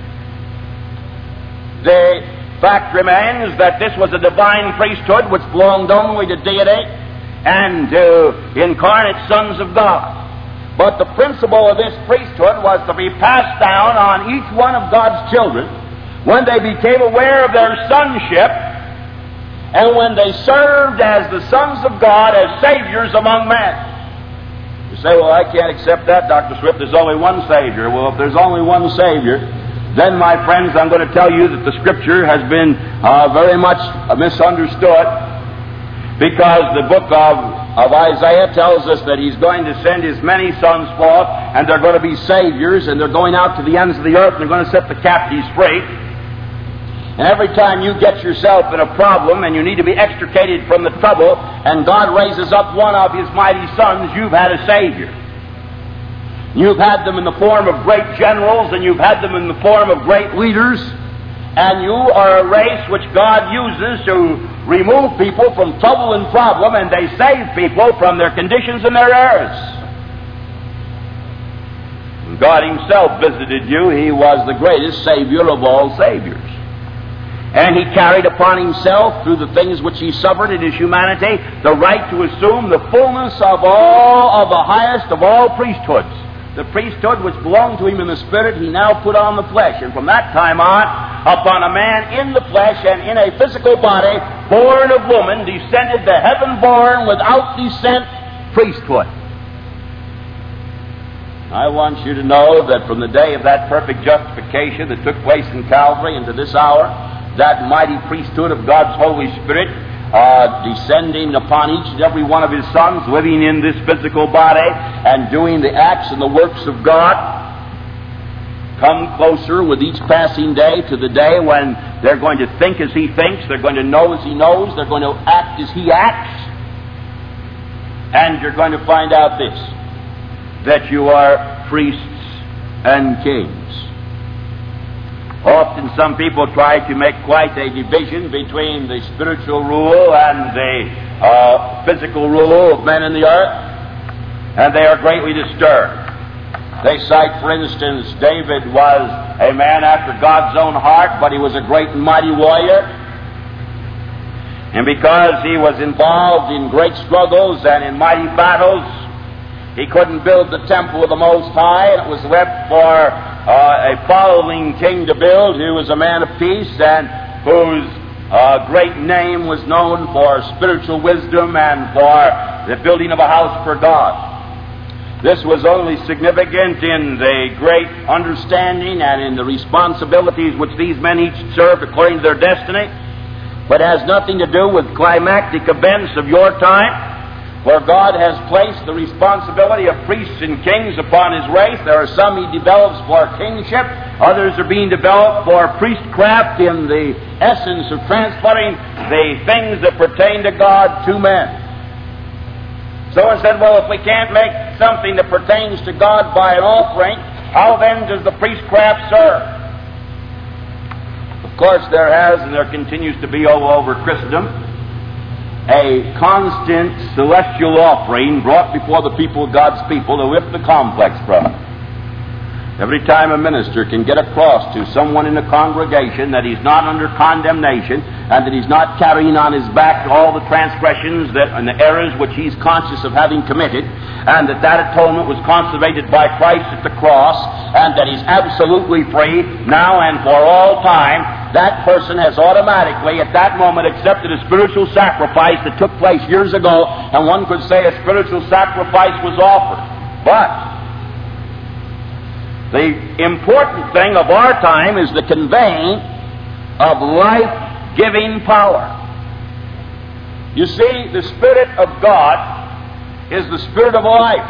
the fact remains that this was a divine priesthood which belonged only to deity and to incarnate sons of God. But the principle of this priesthood was to be passed down on each one of God's children when they became aware of their sonship and when they served as the sons of God, as saviors among men. You say, well, I can't accept that, Dr. Swift. There's only one Savior. Well, if there's only one Savior, then, my friends, I'm going to tell you that the Scripture has been very much misunderstood, because the book of Isaiah tells us that He's going to send His many sons forth, and they're going to be saviors, and they're going out to the ends of the earth, and they're going to set the captives free. And every time you get yourself in a problem and you need to be extricated from the trouble, and God raises up one of His mighty sons, you've had a Savior. You've had them in the form of great generals, and you've had them in the form of great leaders, and you are a race which God uses to remove people from trouble and problem, and they save people from their conditions and their errors. When God Himself visited you, He was the greatest Savior of all Saviors. And He carried upon Himself, through the things which He suffered in His humanity, the right to assume the fullness of all of the highest of all priesthoods. The priesthood which belonged to Him in the Spirit, He now put on the flesh. And from that time on, upon a man in the flesh and in a physical body, born of woman, descended the heaven-born, without descent, priesthood. I want you to know that from the day of that perfect justification that took place in Calvary and to this hour, that mighty priesthood of God's Holy Spirit descending upon each and every one of His sons, living in this physical body and doing the acts and the works of God, come closer with each passing day to the day when they're going to think as He thinks, they're going to know as He knows, they're going to act as He acts, and you're going to find out this, that you are priests and kings. Often some people try to make quite a division between the spiritual rule and the physical rule of men in the earth, and they are greatly disturbed. They cite, for instance, David was a man after God's own heart, but he was a great and mighty warrior. And because he was involved in great struggles and in mighty battles, he couldn't build the temple of the Most High, and it was left for a following king to build, who was a man of peace and whose great name was known for spiritual wisdom and for the building of a house for God. This was only significant in the great understanding and in the responsibilities which these men each served according to their destiny, but has nothing to do with climactic events of your time, where God has placed the responsibility of priests and kings upon His race. There are some He develops for kingship, others are being developed for priestcraft in the essence of transferring the things that pertain to God to men. Someone said, well, if we can't make something that pertains to God by an offering, how then does the priestcraft serve? Of course, there has and there continues to be all over Christendom a constant celestial offering brought before the people of God's people to lift the complex from it. Every time a minister can get across to someone in the congregation that he's not under condemnation and that he's not carrying on his back all the transgressions and the errors which he's conscious of having committed, and that atonement was consummated by Christ at the cross, and that he's absolutely free now and for all time, that person has automatically at that moment accepted a spiritual sacrifice that took place years ago, and one could say a spiritual sacrifice was offered. But the important thing of our time is the conveying of life-giving power. You see, the Spirit of God is the Spirit of life.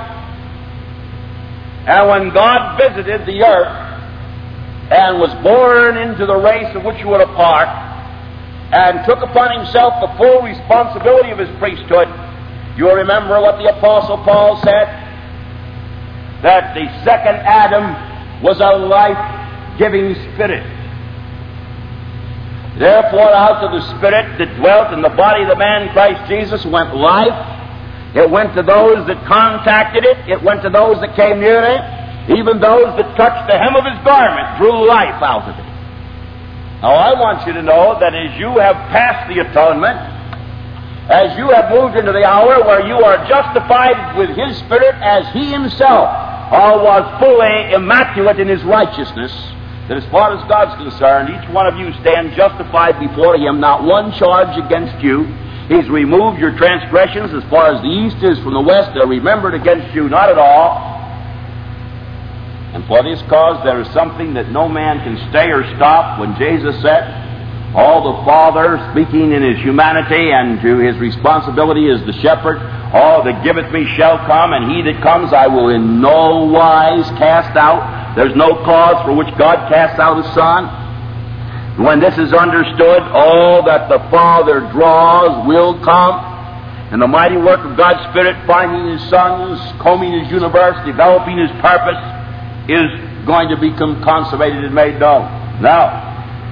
And when God visited the earth and was born into the race of which you were a part, and took upon himself the full responsibility of his priesthood, you'll remember what the Apostle Paul said, that the second Adam was a life-giving spirit. Therefore, out of the Spirit that dwelt in the body of the man Christ Jesus went life. It went to those that contacted it. It went to those that came near it. Even those that touched the hem of his garment drew life out of it. Now, I want you to know that as you have passed the atonement, as you have moved into the hour where you are justified with His Spirit as He Himself was fully immaculate in His righteousness, that as far as God's concerned, each one of you stand justified before Him, not one charge against you. He's removed your transgressions as far as the east is from the west. They're remembered against you, not at all. And for this cause there is something that no man can stay or stop. When Jesus said, all the Father, speaking in His humanity and to His responsibility as the shepherd, all that giveth me shall come, and he that comes I will in no wise cast out. There's no cause for which God casts out His Son. When this is understood, all that the Father draws will come, and the mighty work of God's Spirit, finding His sons, combing His universe, developing His purpose, is going to become consummated and made known. Now,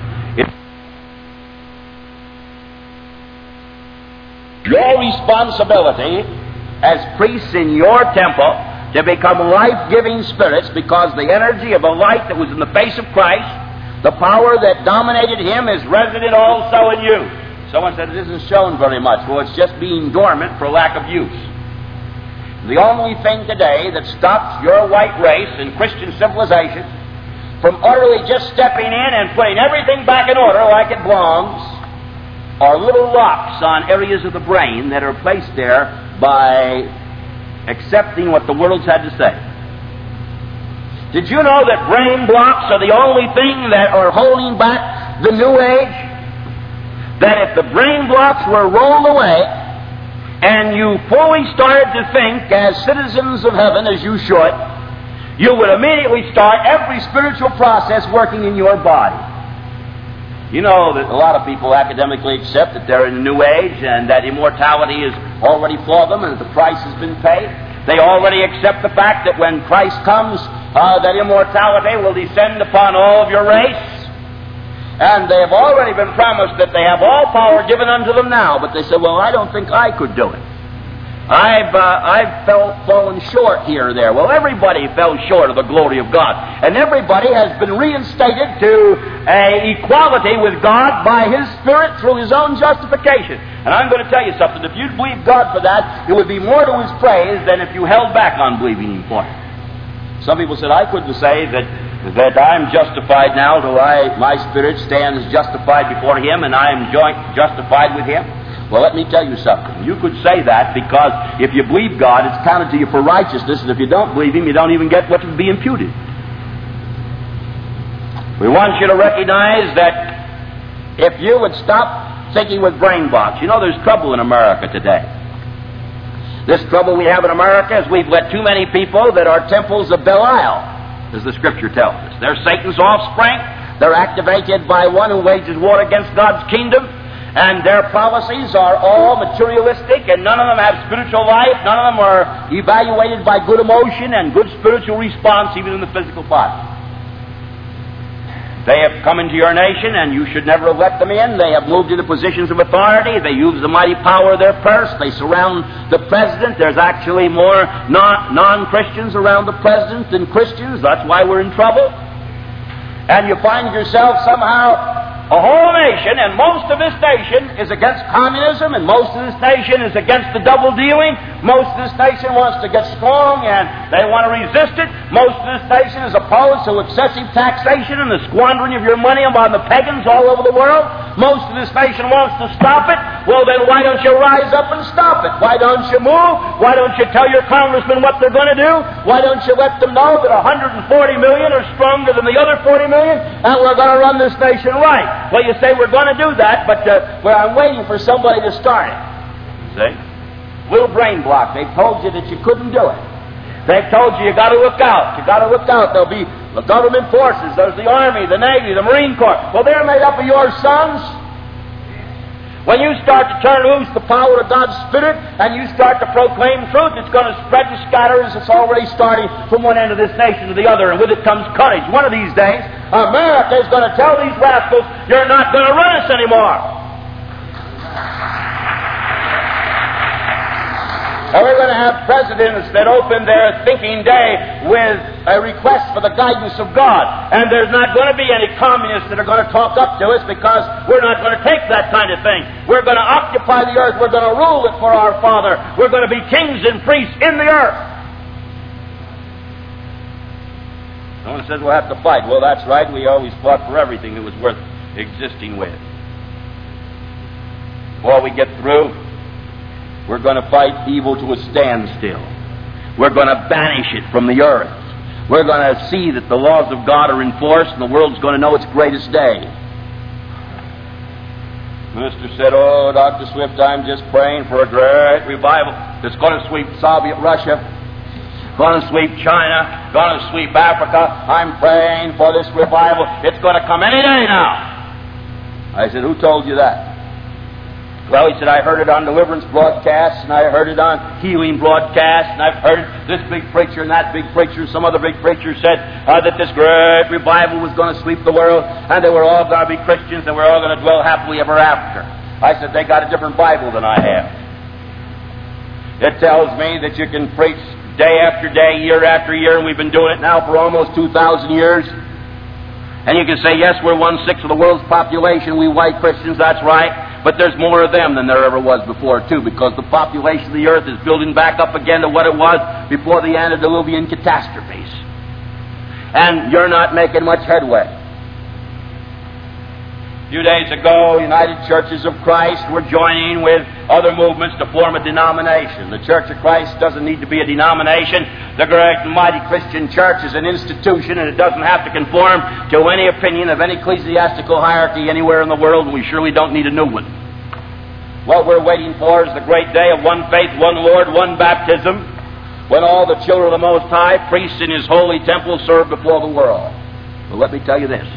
your responsibility as priests in your temple to become life-giving spirits, because the energy of the light that was in the face of Christ, the power that dominated Him, is resident also in you. Someone said it isn't shown very much. Well, it's just being dormant for lack of use. The only thing today that stops your white race and Christian civilization from utterly just stepping in and putting everything back in order like it belongs are little locks on areas of the brain that are placed there by accepting what the world's had to say. Did you know that brain blocks are the only thing that are holding back the New Age? That if the brain blocks were rolled away and you fully started to think as citizens of heaven as you should, you would immediately start every spiritual process working in your body. You know that a lot of people academically accept that they're in the New Age and that immortality is already for them and that the price has been paid. They already accept the fact that when Christ comes, that immortality will descend upon all of your race. And they have already been promised that they have all power given unto them now. But they say, well, I don't think I could do it. I've fallen short here or there. Well, everybody fell short of the glory of God. And everybody has been reinstated to an equality with God by His Spirit through His own justification. And I'm going to tell you something. If you'd believe God for that, it would be more to His praise than if you held back on believing Him for it. Some people said, I couldn't say that I'm justified now till my spirit stands justified before Him and I am justified with Him. Well, let me tell you something. You could say that because if you believe God, it's counted to you for righteousness, and if you don't believe Him, you don't even get what would be imputed. We want you to recognize that if you would stop thinking with brain box. You know, there's trouble in America today. This trouble we have in America is we've let too many people that are temples of Belial, as the Scripture tells us. They're Satan's offspring. They're activated by one who wages war against God's kingdom. And their policies are all materialistic, and none of them have spiritual life. None of them are evaluated by good emotion and good spiritual response, even in the physical body. They have come into your nation, and you should never have let them in. They have moved into positions of authority. They use the mighty power of their purse. They surround the president. There's actually more non-Christians around the president than Christians. That's why we're in trouble. And you find yourself somehow... A whole nation, and most of this nation is against communism, and most of this nation is against the double dealing. Most of this nation wants to get strong, and they want to resist it. Most of this nation is opposed to excessive taxation and the squandering of your money upon the pagans all over the world. Most of this nation wants to stop it. Well, then why don't you rise up and stop it? Why don't you move? Why don't you tell your congressman what they're going to do? Why don't you let them know that 140 million are stronger than the other 40 million, and we're going to run this nation right? Well, you say, we're going to do that, but I'm waiting for somebody to start it. See? Little brain block. They've told you that you couldn't do it. They've told you got to look out. You got to look out. There'll be the government forces. There's the Army, the Navy, the Marine Corps. Well, they're made up of your sons. When you start to turn loose the power of God's Spirit and you start to proclaim truth, it's going to spread and scatter as it's already starting from one end of this nation to the other. And with it comes courage. One of these days, America is going to tell these rascals, you're not going to run us anymore. And we're going to have presidents that open their thinking day with a request for the guidance of God. And there's not going to be any communists that are going to talk up to us because we're not going to take that kind of thing. We're going to occupy the earth. We're going to rule it for our Father. We're going to be kings and priests in the earth. Someone says we'll have to fight. Well, that's right. We always fought for everything that was worth existing with. Before we get through, we're going to fight evil to a standstill. We're going to banish it from the earth. We're going to see that the laws of God are enforced and the world's going to know its greatest day. The minister said, oh, Dr. Swift, I'm just praying for a great revival that's going to sweep Soviet Russia, going to sweep China, going to sweep Africa. I'm praying for this revival. It's going to come any day now. I said, who told you that? Well, he said, I heard it on deliverance broadcasts, and I heard it on healing broadcasts, and I've heard this big preacher and that big preacher, some other big preacher said that this great revival was going to sweep the world, and they were all going to be Christians, and we're all going to dwell happily ever after. I said, they got a different Bible than I have. It tells me that you can preach day after day, year after year, and we've been doing it now for almost 2,000 years. And you can say, yes, we're 1/6 of the world's population, we white Christians, that's right. But there's more of them than there ever was before, too, because the population of the earth is building back up again to what it was before the antediluvian catastrophes. And you're not making much headway. A few days ago, United Churches of Christ were joining with other movements to form a denomination. The Church of Christ doesn't need to be a denomination. The great and mighty Christian church is an institution, and it doesn't have to conform to any opinion of any ecclesiastical hierarchy anywhere in the world, and we surely don't need a new one. What we're waiting for is the great day of one faith, one Lord, one baptism, when all the children of the Most High, priests in His holy temple, serve before the world. But let me tell you this.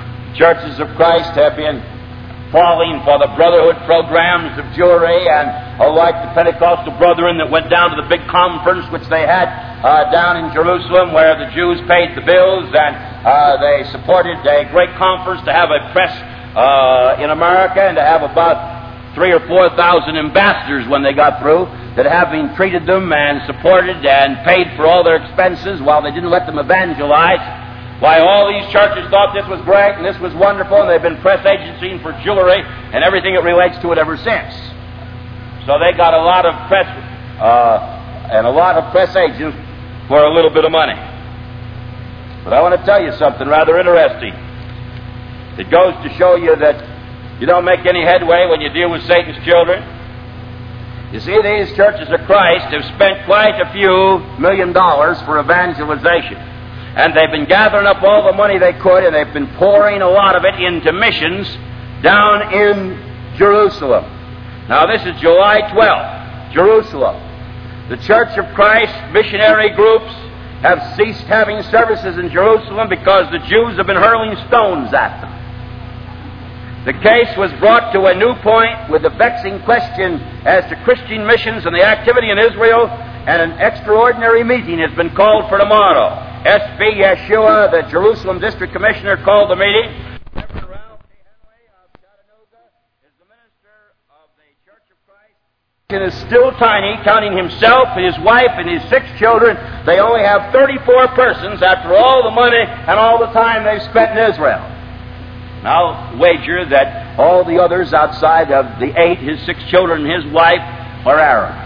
Churches of Christ have been falling for the brotherhood programs of Jewry like the Pentecostal brethren that went down to the big conference which they had down in Jerusalem, where the Jews paid the bills, and they supported a great conference to have a press in America, and to have about 3,000 or 4,000 ambassadors when they got through, that having treated them and supported and paid for all their expenses while they didn't let them evangelize, why all these churches thought this was great and this was wonderful, and they've been press agencying for jewelry and everything that relates to it ever since. So they got a lot of press and a lot of press agents for a little bit of money. But I want to tell you something rather interesting. It goes to show you that you don't make any headway when you deal with Satan's children. You see, these churches of Christ have spent quite a few $1 million for evangelization. And they've been gathering up all the money they could, and they've been pouring a lot of it into missions down in Jerusalem. Now, this is July 12th, Jerusalem. The Church of Christ missionary groups have ceased having services in Jerusalem because the Jews have been hurling stones at them. The case was brought to a new point with the vexing question as to Christian missions and the activity in Israel, and an extraordinary meeting has been called for tomorrow. S.B. Yeshua, the Jerusalem District Commissioner, called the meeting. Reverend Ralph T. Henley of Chattanooga is the minister of the Church of Christ. It is still tiny, counting himself, his wife, and his 6 children. They only have 34 persons after all the money and all the time they've spent in Israel. Now, wager that all the others outside of the 8, his 6 children and his wife, are Arab.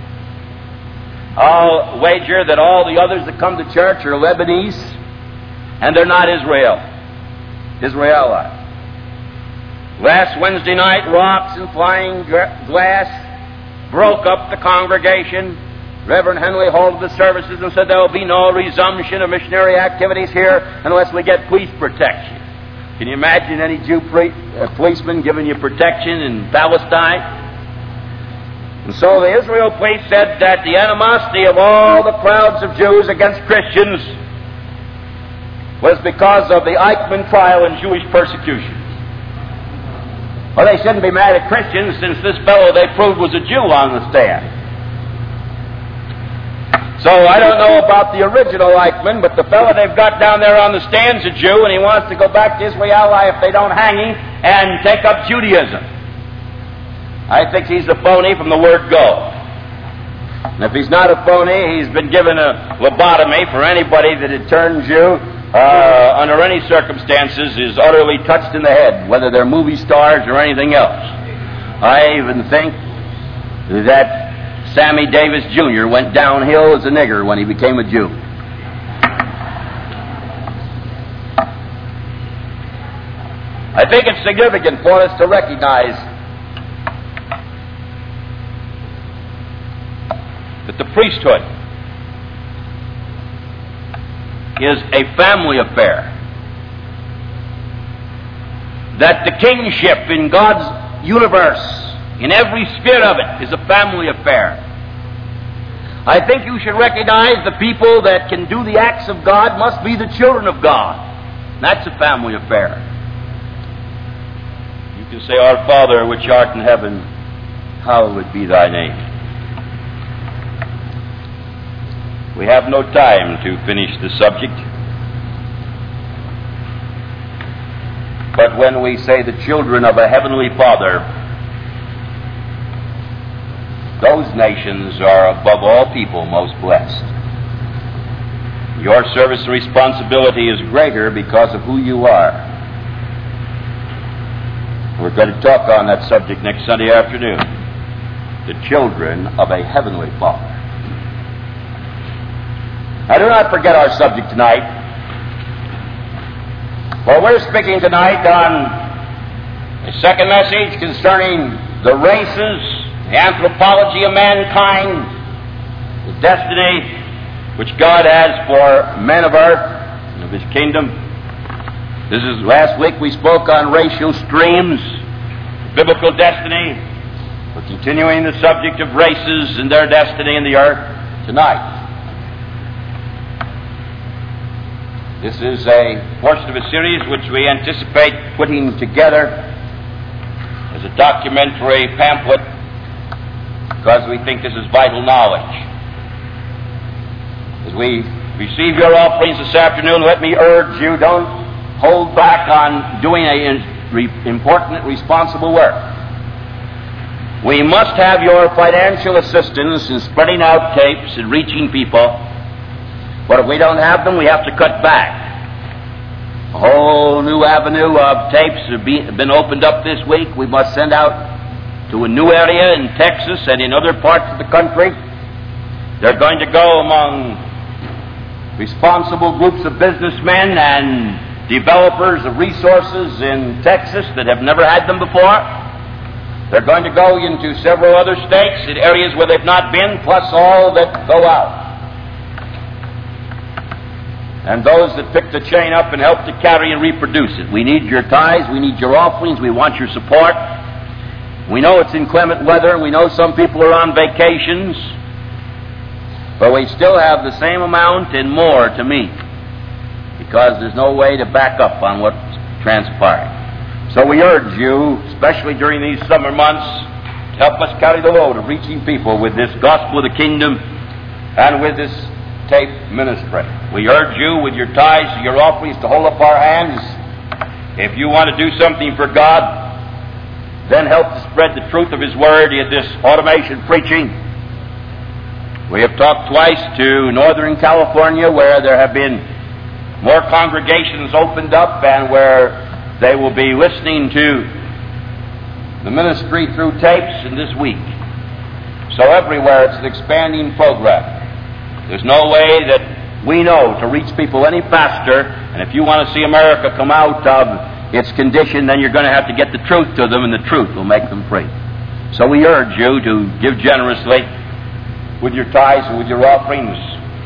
I'll wager that all the others that come to church are Lebanese, and they're not Israelite. Last Wednesday night, rocks and flying glass broke up the congregation. Reverend Henley halted the services and said there will be no resumption of missionary activities here unless we get police protection. Can you imagine any Jew policeman giving you protection in Palestine? And so the Israel police said that the animosity of all the crowds of Jews against Christians was because of the Eichmann trial and Jewish persecution. Well, they shouldn't be mad at Christians since this fellow they proved was a Jew on the stand. So I don't know about the original Eichmann, but the fellow they've got down there on the stand's a Jew, and he wants to go back to Israel if they don't hang him and take up Judaism. I think he's a phony from the word go. And if he's not a phony, he's been given a lobotomy, for anybody that had turned Jew under any circumstances is utterly touched in the head, whether they're movie stars or anything else. I even think that Sammy Davis Jr. went downhill as a nigger when he became a Jew. I think it's significant for us to recognize that the priesthood is a family affair. That the kingship in God's universe, in every sphere of it, is a family affair. I think you should recognize the people that can do the acts of God must be the children of God. That's a family affair. You can say, Our Father, which art in heaven, hallowed be thy name. We have no time to finish the subject. But when we say the children of a heavenly Father, those nations are above all people most blessed. Your service and responsibility is greater because of who you are. We're going to talk on that subject next Sunday afternoon. The children of a heavenly Father. Now, do not forget our subject tonight. For we're speaking tonight on a second message concerning the races, the anthropology of mankind, the destiny which God has for men of earth and of His kingdom. This is last week we spoke on racial streams, biblical destiny. We're continuing the subject of races and their destiny in the earth tonight. This is a portion of a series which we anticipate putting together as a documentary pamphlet because we think this is vital knowledge. As we receive your offerings this afternoon, let me urge you, don't hold back on doing an important, responsible work. We must have your financial assistance in spreading out tapes and reaching people, but if we don't have them, we have to cut back. A whole new avenue of tapes have been opened up this week. We must send out to a new area in Texas and in other parts of the country. They're going to go among responsible groups of businessmen and developers of resources in Texas that have never had them before. They're going to go into several other states in areas where they've not been, plus all that go out. And those that pick the chain up and help to carry and reproduce it. We need your tithes, we need your offerings, we want your support. We know it's inclement weather, we know some people are on vacations, but we still have the same amount and more to meet, because there's no way to back up on what's transpiring. So we urge you, especially during these summer months, to help us carry the load of reaching people with this gospel of the kingdom and with this tape ministry. We urge you with your tithes and your offerings to hold up our hands. If you want to do something for God, then help to spread the truth of His Word in this automation preaching. We have talked twice to Northern California, where there have been more congregations opened up and where they will be listening to the ministry through tapes in this week. So everywhere it's an expanding program. There's no way that we know to reach people any faster, and if you want to see America come out of its condition, then you're going to have to get the truth to them, and the truth will make them free. So we urge you to give generously with your tithes and with your offerings.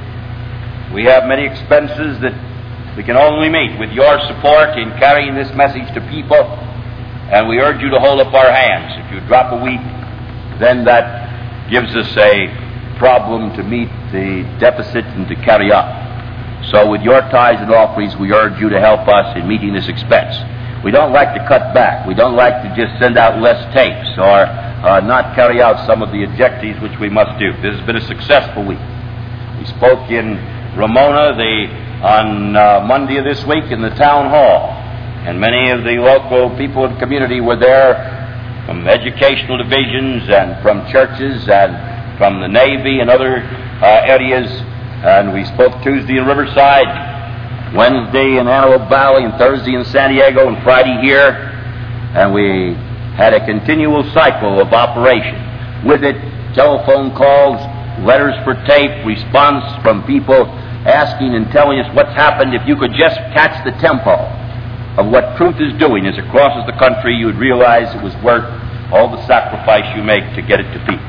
We have many expenses that we can only meet with your support in carrying this message to people, and we urge you to hold up our hands. If you drop a week, then that gives us a problem to meet the deficit and to carry up. So with your tithes and offerings, we urge you to help us in meeting this expense. We don't like to cut back. We don't like to just send out less tapes or not carry out some of the objectives which we must do. This has been a successful week. We spoke in Ramona on Monday of this week in the town hall, and many of the local people in the community were there from educational divisions and from churches and from the Navy and other areas. And we spoke Tuesday in Riverside, Wednesday in Antelope Valley, and Thursday in San Diego, and Friday here. And we had a continual cycle of operation. With it, telephone calls, letters for tape, response from people asking and telling us what's happened. If you could just catch the tempo of what truth is doing as it crosses the country, you would realize it was worth all the sacrifice you make to get it to people.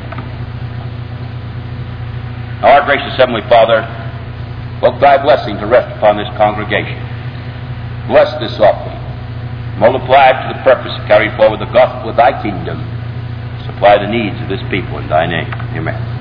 Now, our gracious Heavenly Father, look thy blessing to rest upon this congregation. Bless this offering. Multiply it to the purpose of carrying forward the gospel of thy kingdom. Supply the needs of this people in thy name. Amen.